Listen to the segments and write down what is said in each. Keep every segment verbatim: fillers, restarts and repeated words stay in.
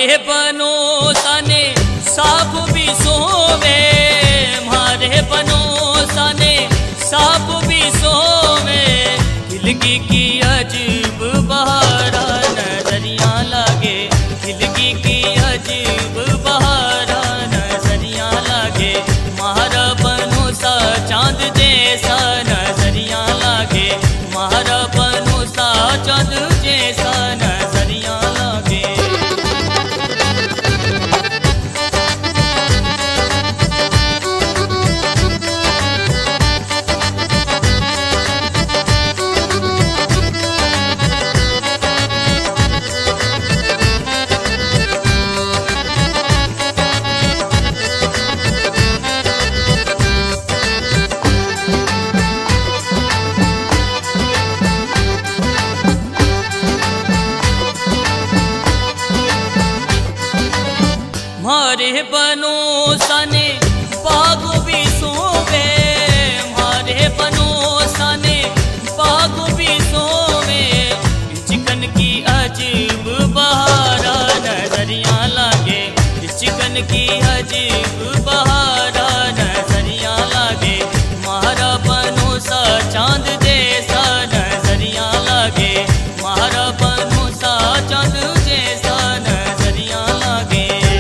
मारे बनो सने साप भी सोवे, मारे बनो सने साप भी सोवे। खिलगी की अजीब बहारा नजरिया लागे, खिलगी की अजीब बहारा नजरिया लागे। मारा बनो सा चांद जैसा नजरिया लागे, मारा बनो सा चांद जैसा नजरिया लागे। मारे बनो सने बाग भी सोवे, मारे बनो सने बाग भी सोवे। चिकन की अजीब बहारा नजरिया लागे, चिकन की अजीब बहारा नजरिया लागे। मारा बनो सा चांद जैसा नजरिया लागे, मारा बनो सा चांद जैसा नजरिया लागे।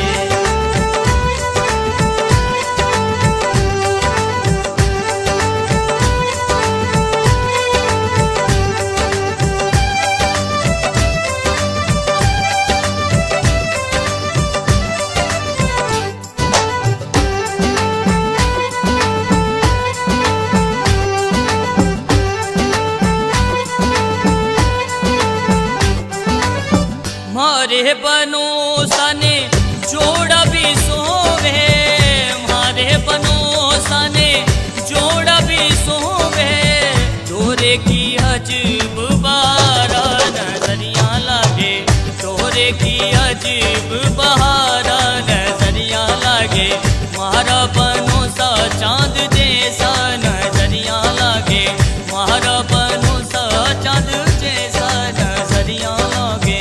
मारे बनो सने जोड़ा भी सोवे, मारे बनो सने जोड़ा भी सोवे। तोरे की अजीब बहारा नजरिया लागे, तोरे की अजीब बहारा नजरिया लागे। मारा बनो सा चांद जैसा नजरिया लागे, मारा बनो सा चांद जैसा नजरिया लागे।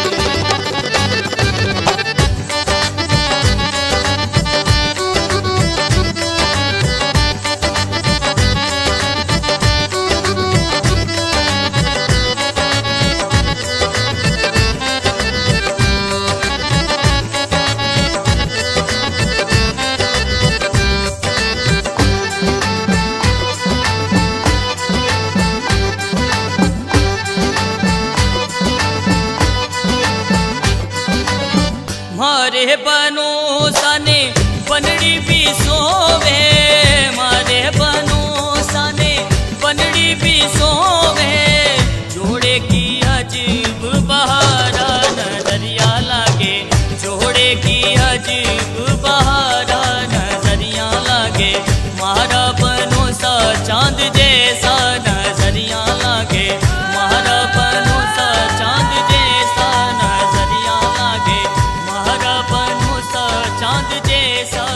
मारे बनो सने बनड़ी भी सोवे, मारे बनो सने बनड़ी भी सोवे। जोड़े की अजीब बहारा नजरिया लागे, जोड़े की अजीब बहारा नजरिया लागे। मारा बनो सा चांद जैसा नजरिया लागे, मारा बनो सा चांद जैसा नजरिया लागे, मारा बनो सा चांद जैसा